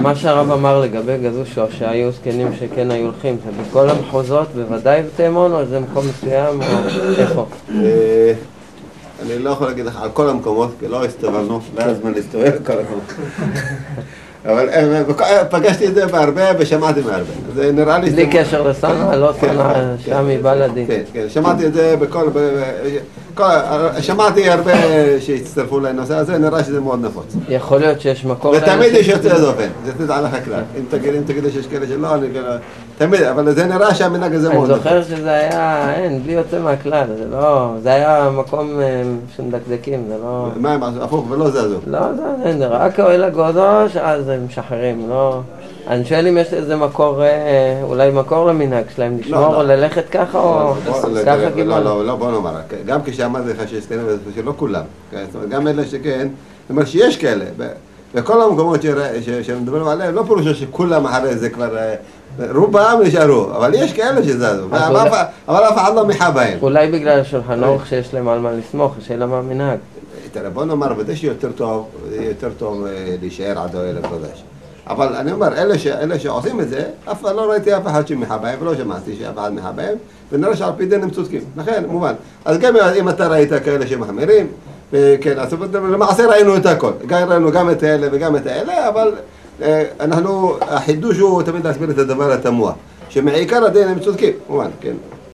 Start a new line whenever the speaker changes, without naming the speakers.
מה שהרב אמר לגבי גזושו, שהיו זקנים שכן היו הולכים, זה בכל המחוזות, בוודאי בתימון, או זה מקום מסוים, או איפה?
אני לא יכול להגיד לך על כל המקומות, כי לא הסתובבנו, לא היה זמן להסתובב על כל המקומות. אבל פגשתי את זה בהרבה ושמעתי מהרבה. זה נראה לי...
בלי קשר לסנה, לא סנה שם מבלדי.
כן, כן, שמעתי את זה בכל... שמעתי הרבה שהצטרפו לנושא הזה, נראה שזה מאוד נפוץ.
יכול להיות שיש מקום...
ותמיד יש יוצא דופן, זה תדע לך כלל. אם תגיד שיש כאלה שלא, אני... תמיד, אבל זה נראה שהמנהג הזה מאוד נפוץ.
אני זוכר שזה היה, אין, בלי יוצא מהכלל, זה לא... זה היה מקום שמדקדקים, זה לא...
מה הם עשו? הפוך, ולא זזו.
לא, זה רק אוהל הגודש, אז הם משחררים, לא... אני שואל אם יש איזה מקור, אולי מקור למנהג שלהם, לשמור או ללכת ככה או ככה קיבלנו?
לא, בוא נאמר, גם כשאמרתי לך שיש כאלה, שלא כולם, גם אלה שכן, זאת אומרת שיש כאלה, בכל המקומות שמדברים עליהם, לא פירושו שכולם אחרי זה כבר, רובם נשארו, אבל יש כאלה שזזו, אבל אף אחד לא מיחה בהם.
אולי בגלל השולחן ערוך שיש להם על מה לסמוך, שאלה מה המנהג.
תראה, בוא נאמר, בדי שיותר טוב להישאר עד אוהל הקודש. אבל אני אומר, אלה שעושים את זה, אף פעם לא ראיתי אף אחד שמיחה בהם, ולא שמעתי שאף אחד מיחה בהם, ונראה שעל פי דין הם צודקים. לכן, מובן. אז גם אם אתה ראית כאלה שמחמירים, כן, אז למעשה ראינו את הכל. ראינו גם את האלה וגם את האלה, אבל החידוש הוא תמיד להסביר את הדבר התמוה, שמעיקר הדין הם צודקים, מובן, כן.